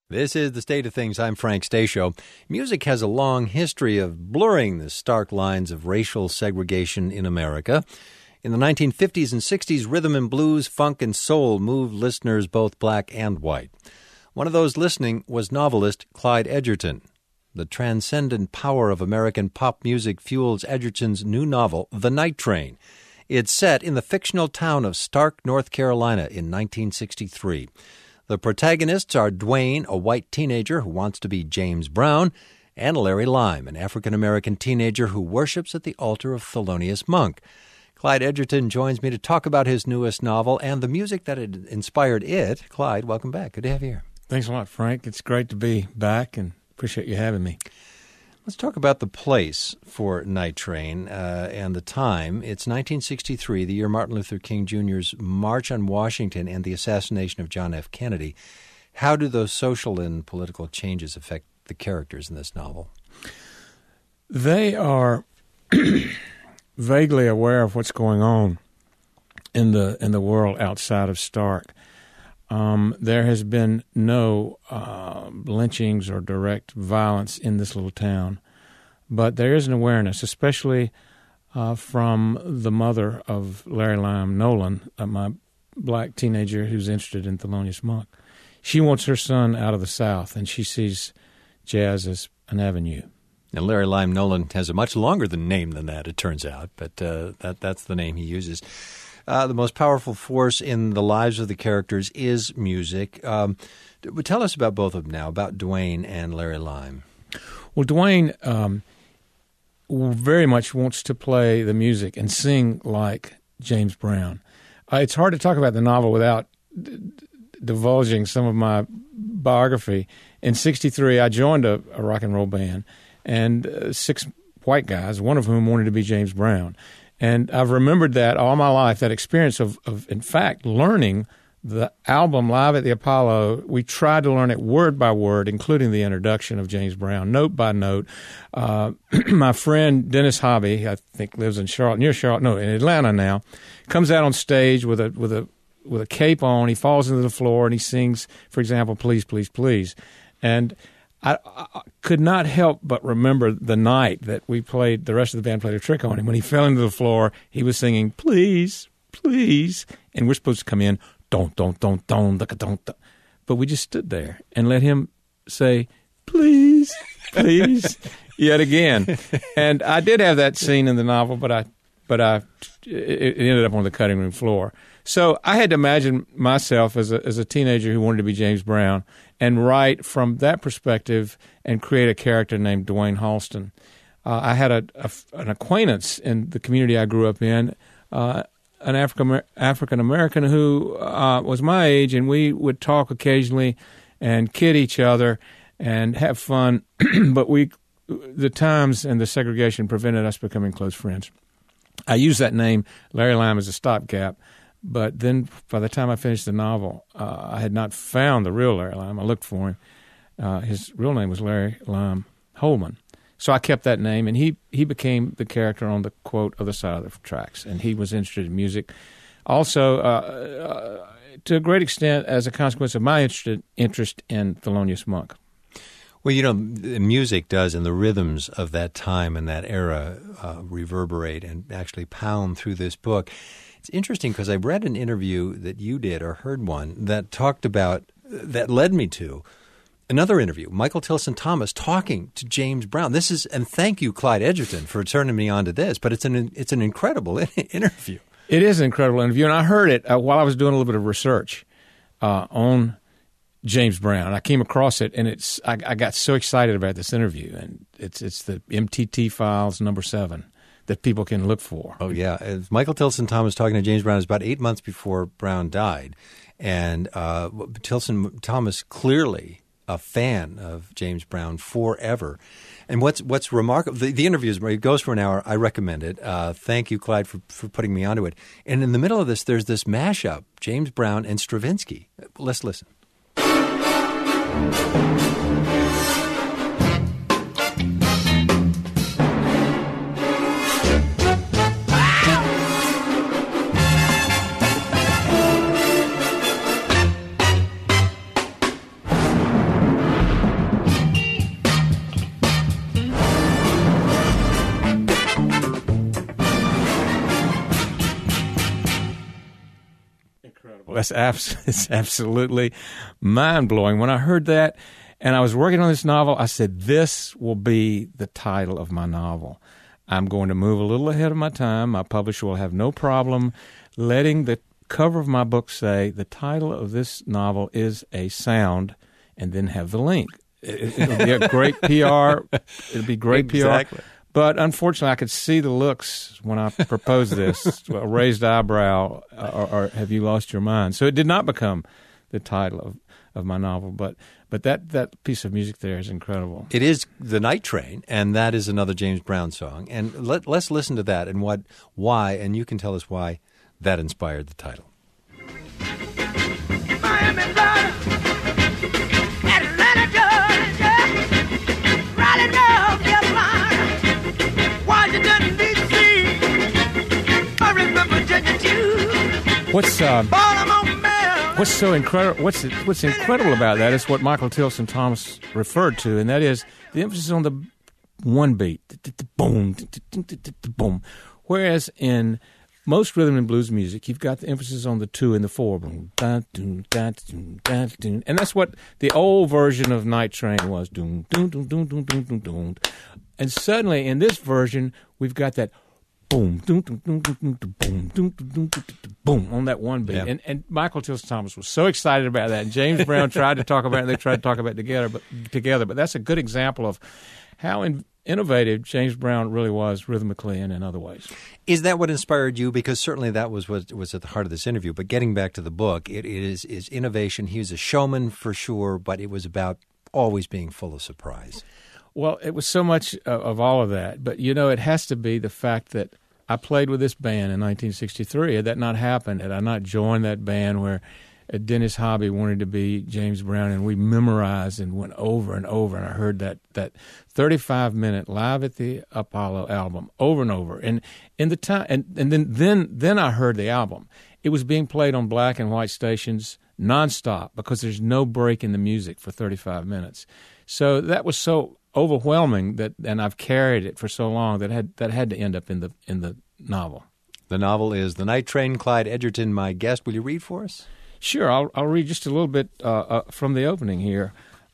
This is The State of Things. I'm Frank Stasio. Music has a long history of blurring the stark lines of racial segregation in America. In the 1950s and 60s, rhythm and blues, funk and soul moved listeners both black and white. One of those listening was novelist Clyde Edgerton. The transcendent power of American pop music fuels Edgerton's new novel, The Night Train. It's set in the fictional town of Stark, North Carolina in 1963. The protagonists are Dwayne, a white teenager who wants to be James Brown, and Larry Lime, an African-American teenager who worships at the altar of Thelonious Monk. Clyde Edgerton joins me to talk about his newest novel and the music that had inspired it. Clyde, welcome back. Good to have you here. Thanks a lot, Frank. It's great to be back, and appreciate you having me. Let's talk about the place for Night Train and the time. It's 1963, the year Martin Luther King Jr.'s March on Washington and the assassination of John F. Kennedy. How do those social and political changes affect the characters in this novel? They are vaguely aware of what's going on in the world outside of Stark. There has been no lynchings or direct violence in this little town, but there is an awareness, especially from the mother of Larry Lime, Nolan, my black teenager who's interested in Thelonious Monk. She wants her son out of the South, and she sees jazz as an avenue. And Larry Lime Nolan has a much longer name than that, it turns out, but that's the name he uses. The most powerful force in the lives of the characters is music. Tell us about both of them now, about Dwayne and Larry Lime. Well, Dwayne very much wants to play the music and sing like James Brown. It's hard to talk about the novel without divulging some of my biography. In '63, I joined a rock and roll band, and 6 white guys, one of whom wanted to be James Brown. And I've remembered that all my life, that experience of in fact, learning the album Live at the Apollo. We tried to learn it word by word, including the introduction of James Brown, note by note. My friend Dennis Hobby, I think lives in in Atlanta now, comes out on stage with a cape on. He falls into the floor and he sings, for example, "Please, Please, Please." And I could not help but remember the night that we played, the rest of the band played a trick on him. When he fell into the floor, he was singing, "Please, please." And we're supposed to come in, don't, don't. But we just stood there and let him say, "Please, please," yet again. And I did have that scene in the novel, but it ended up on the cutting room floor. So I had to imagine myself as a teenager who wanted to be James Brown and write from that perspective and create a character named Dwayne Halston. I had an acquaintance in the community I grew up in, an African-American who was my age, and we would talk occasionally and kid each other and have fun, but the times and the segregation prevented us becoming close friends. I used that name, Larry Lime, as a stopgap. But then by the time I finished the novel, I had not found the real Larry Lime. I looked for him. His real name was Larry Lime Holman. So I kept that name, and he became the character on the, quote, other side of the tracks. And he was interested in music. Also, to a great extent, as a consequence of my interest in Thelonious Monk. Well, music does, and the rhythms of that time and that era reverberate and actually pound through this book. It's interesting because I read an interview that you did or heard one that that led me to another interview, Michael Tilson Thomas talking to James Brown. And thank you, Clyde Edgerton, for turning me on to this, but it's an incredible interview. It is an incredible interview, and I heard it while I was doing a little bit of research on James Brown. I came across it, and I got so excited about this interview, and it's the MTT Files number 7. That people can look for. Oh, yeah. Michael Tilson Thomas talking to James Brown is about 8 months before Brown died. And Tilson Thomas, clearly a fan of James Brown forever. And what's remarkable, the interview it goes for an hour. I recommend it. Thank you, Clyde, for putting me onto it. And in the middle of this, there's this mashup, James Brown and Stravinsky. Let's listen. It's absolutely mind-blowing. When I heard that and I was working on this novel, I said, this will be the title of my novel. I'm going to move a little ahead of my time. My publisher will have no problem letting the cover of my book say the title of this novel is A Sound, and then have the link. It'll be a great PR. It'll be great Exactly. PR. But unfortunately, I could see the looks when I proposed this, a raised eyebrow, or have you lost your mind? So it did not become the title of my novel, but that piece of music there is incredible. It is The Night Train, and that is another James Brown song. And let's listen to that and why, and you can tell us why that inspired the title. Miami, Florida, Atlanta, Georgia, Raleigh, North Carolina, Washington, D.C., Maryland, Virginia, too. Baltimore, Maryland. What's so incredible? What's incredible about that is what Michael Tilson Thomas referred to, and that is the emphasis on the one beat, boom, boom. Whereas in most rhythm and blues music, you've got the emphasis on the two and the four, and that's what the old version of Night Train was. And suddenly, in this version, we've got that boom, boom on that one beat. Yeah. And Michael Tilson Thomas was so excited about that. And James Brown tried to talk about it, and they tried to talk about it together. But that's a good example of how innovative James Brown really was rhythmically and in other ways. Is that what inspired you? Because certainly that was what was at the heart of this interview. But getting back to the book, it is innovation. He was a showman for sure, but it was about always being full of surprise. Well, it was so much of all of that. But, it has to be the fact that I played with this band in 1963. Had that not happened, had I not joined that band where Dennis Hobby wanted to be James Brown, and we memorized and went over and over, and I heard that 35-minute Live at the Apollo album over and over, and in the time, and then I heard the album. It was being played on black and white stations nonstop because there's no break in the music for 35 minutes. So that was so overwhelming and I've carried it for so long that had to end up in the novel. The novel is The Night Train. Clyde Edgerton, my guest. Will you read for us? Sure, I'll read just a little bit from the opening here.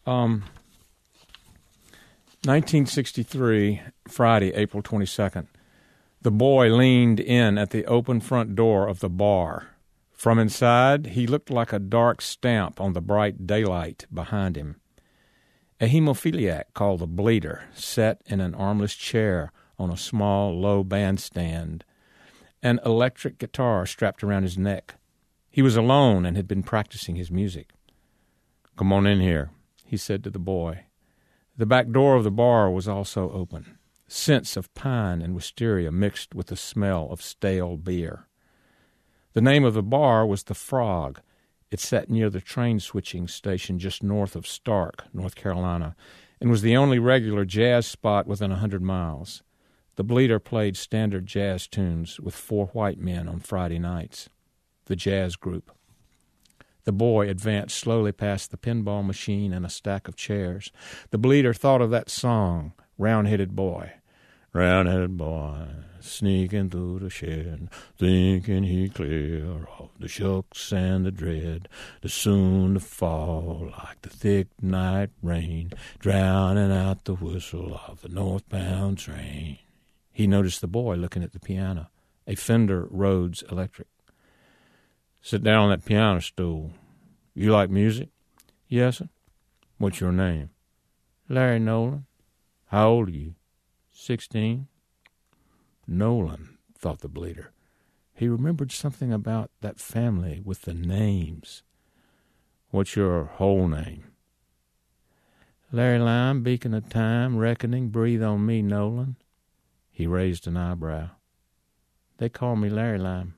1963, Friday, April 22nd. The boy leaned in at the open front door of the bar. From inside, he looked like a dark stamp on the bright daylight behind him. A hemophiliac called the Bleeder sat in an armless chair on a small, low bandstand, an electric guitar strapped around his neck. He was alone and had been practicing his music. "Come on in here," he said to the boy. The back door of the bar was also open. Scents of pine and wisteria mixed with the smell of stale beer. The name of the bar was The Frog. It sat near the train switching station just north of Stark, North Carolina, and was the only regular jazz spot within 100 miles. The Bleeder played standard jazz tunes with 4 white men on Friday nights. The jazz group. The boy advanced slowly past the pinball machine and a stack of chairs. The Bleeder thought of that song, Round-Headed Boy. Round-headed boy, sneaking through the shed, thinking he'd clear off the shucks and the dread, that's soon to fall like the thick night rain, drowning out the whistle of the northbound train. He noticed the boy looking at the piano, a Fender Rhodes Electric. "Sit down on that piano stool. You like music?" "Yes, sir." "What's your name?" "Larry Nolan." "How old are you?" 16. Nolan, thought the Bleeder. He remembered something about that family with the names. "What's your whole name?" "Larry Lime, beacon of time, reckoning, breathe on me, Nolan." He raised an eyebrow. "They call me Larry Lime."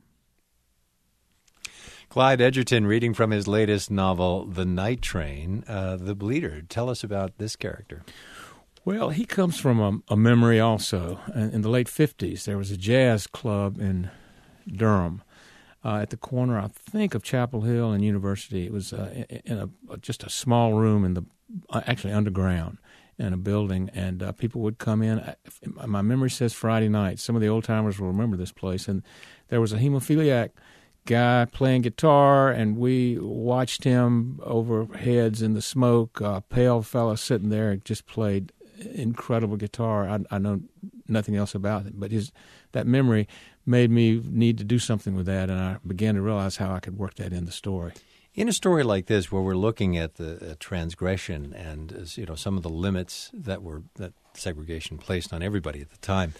Clyde Edgerton reading from his latest novel, The Night Train. The Bleeder. Tell us about this character. Well, he comes from a memory also. In the late 50s, there was a jazz club in Durham at the corner, I think, of Chapel Hill and University. It was in just a small room in actually underground in a building, and people would come in. My memory says Friday night. Some of the old-timers will remember this place. And there was a hemophiliac guy playing guitar, and we watched him over heads in the smoke. A pale fellow sitting there just played incredible guitar. I know nothing else about it, but that memory made me need to do something with that, and I began to realize how I could work that in the story. In a story like this, where we're looking at the transgression and some of the limits that segregation placed on everybody at the time,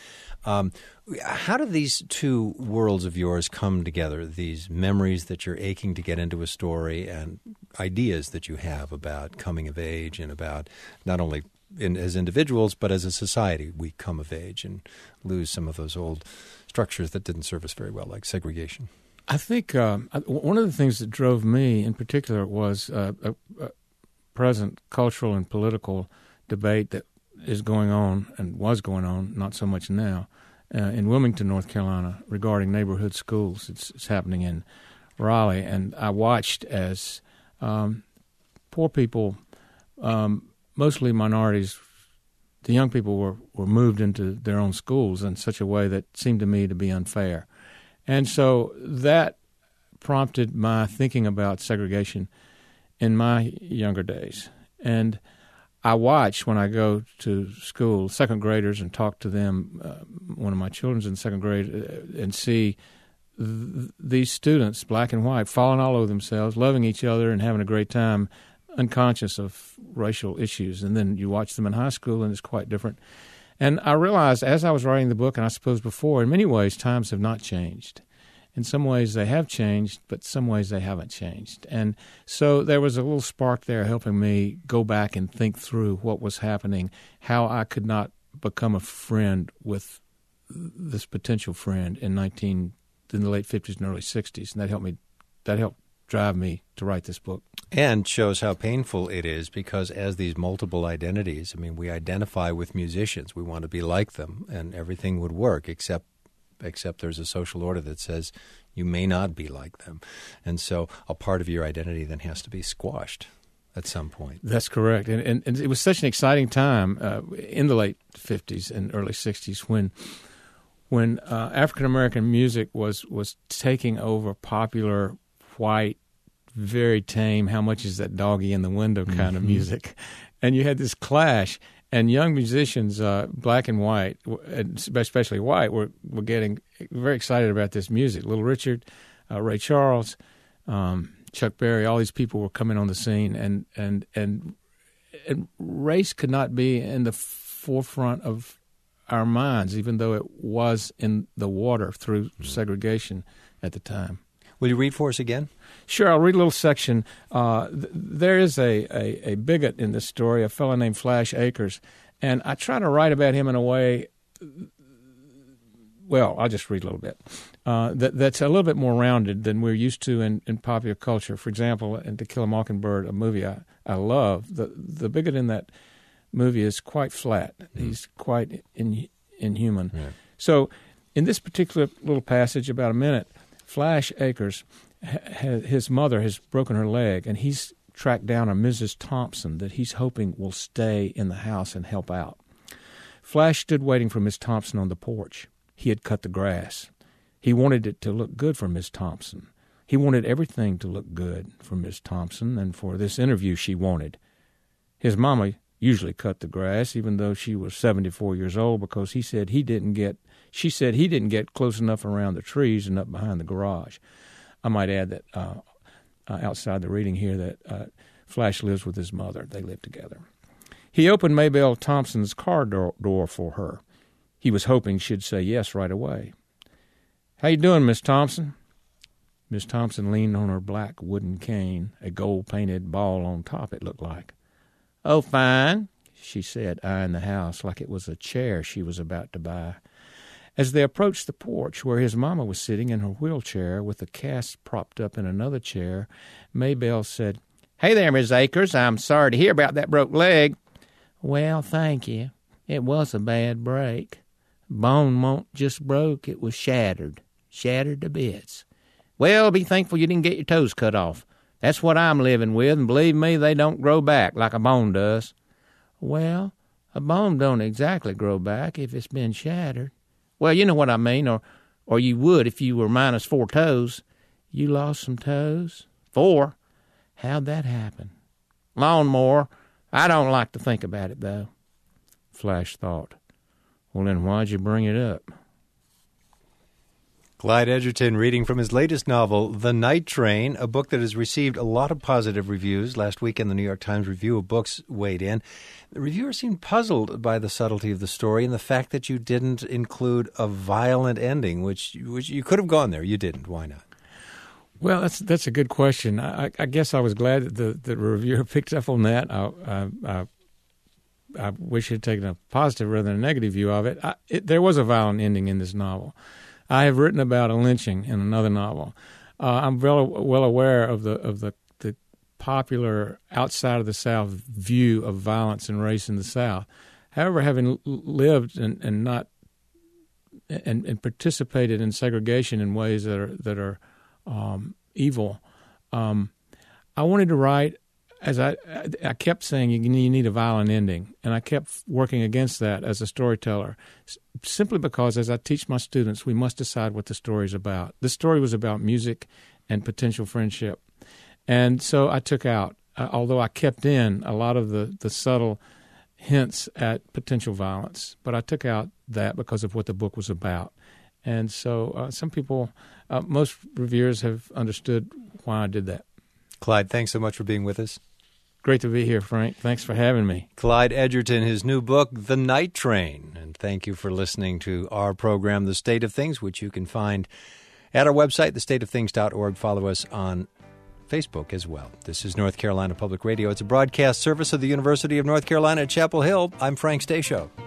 how do these two worlds of yours come together? These memories that you're aching to get into a story, and ideas that you have about coming of age, and about not only as individuals but as a society we come of age and lose some of those old structures that didn't serve us very well, like segregation. I think one of the things that drove me in particular was a present cultural and political debate that is going on and was going on, not so much now, in Wilmington, North Carolina, regarding neighborhood schools. It's happening in Raleigh, and I watched as poor people, mostly minorities, the young people were moved into their own schools in such a way that seemed to me to be unfair. And so that prompted my thinking about segregation in my younger days. And I watch when I go to school, second graders, and talk to them, one of my children's in second grade, and see these students, black and white, falling all over themselves, loving each other and having a great time, unconscious of racial issues. And then you watch them in high school, and it's quite different. And I realized as I was writing the book, and I suppose before, in many ways, times have not changed. In some ways they have changed, but some ways they haven't changed. And so there was a little spark there helping me go back and think through what was happening, how I could not become a friend with this potential friend in the late 50s and early 60s. And that helped drive me to write this book. And shows how painful it is, because as these multiple identities, we identify with musicians. We want to be like them, and everything would work except there's a social order that says you may not be like them. And so a part of your identity then has to be squashed at some point. That's correct. And it was such an exciting time in the late 50s and early 60s when African-American music was taking over popular white, very tame, how much is that doggy in the window kind of music. And you had this clash, and young musicians, black and white, especially white, were getting very excited about this music. Little Richard, Ray Charles, Chuck Berry, all these people were coming on the scene, and race could not be in the forefront of our minds, even though it was in the water through segregation at the time. Will you read for us again? Sure, I'll read a little section. There is a bigot in this story, a fellow named Flash Akers, and I try to write about him in a way, well, I'll just read a little bit, that's a little bit more rounded than we're used to in popular culture. For example, in To Kill a Mockingbird, a movie I love, the bigot in that movie is quite flat. He's quite inhuman. Yeah. So in this particular little passage, about a minute, Flash Akers, his mother has broken her leg, and he's tracked down a Mrs. Thompson that he's hoping will stay in the house and help out. Flash stood waiting for Miss Thompson on the porch. He had cut the grass. He wanted it to look good for Miss Thompson. He wanted everything to look good for Miss Thompson, and for this interview she wanted. His mama usually cut the grass, even though she was 74 years old, because she said he didn't get close enough around the trees and up behind the garage. I might add that outside the reading here that Flash lives with his mother. They live together. He opened Maybelle Thompson's car door for her. He was hoping she'd say yes right away. "How you doing, Miss Thompson?" Miss Thompson leaned on her black wooden cane, a gold-painted ball on top, it looked like. "Oh, fine," she said, eyeing the house like it was a chair she was about to buy. As they approached the porch where his mama was sitting in her wheelchair with the cast propped up in another chair, Maybelle said, "Hey there, Miss Akers. I'm sorry to hear about that broke leg." "Well, thank you. It was a bad break. Bone won't just broke, it was shattered to bits." "Well, be thankful you didn't get your toes cut off. That's what I'm living with, and believe me, they don't grow back like a bone does." "Well, a bone don't exactly grow back if it's been shattered." "Well, you know what I mean, or you would if you were minus 4 toes. You lost some toes? 4. How'd that happen? Lawnmower. I don't like to think about it, though. Flash thought. Well, then why'd you bring it up? Clyde Edgerton reading from his latest novel, The Night Train, a book that has received a lot of positive reviews. Last weekend, the New York Times Review of Books weighed in. The reviewer seemed puzzled by the subtlety of the story and the fact that you didn't include a violent ending, which you could have gone there. You didn't. Why not? Well, that's a good question. I guess I was glad that the reviewer picked up on that. I wish he'd taken a positive rather than a negative view of it. There was a violent ending in this novel. I have written about a lynching in another novel. I'm well aware of the popular outside of the South view of violence and race in the South. However, having lived and participated in segregation in ways that are evil, I wanted to write. As I kept saying, you need a violent ending, and I kept working against that as a storyteller, simply because, as I teach my students, we must decide what the story is about. This story was about music and potential friendship, and so I took out, although I kept in a lot of the subtle hints at potential violence, but I took out that because of what the book was about. And so some people, most reviewers have understood why I did that. Clyde, thanks so much for being with us. Great to be here, Frank. Thanks for having me. Clyde Edgerton, his new book, The Night Train. And thank you for listening to our program, The State of Things, which you can find at our website, thestateofthings.org. Follow us on Facebook as well. This is North Carolina Public Radio. It's a broadcast service of the University of North Carolina at Chapel Hill. I'm Frank Stasio.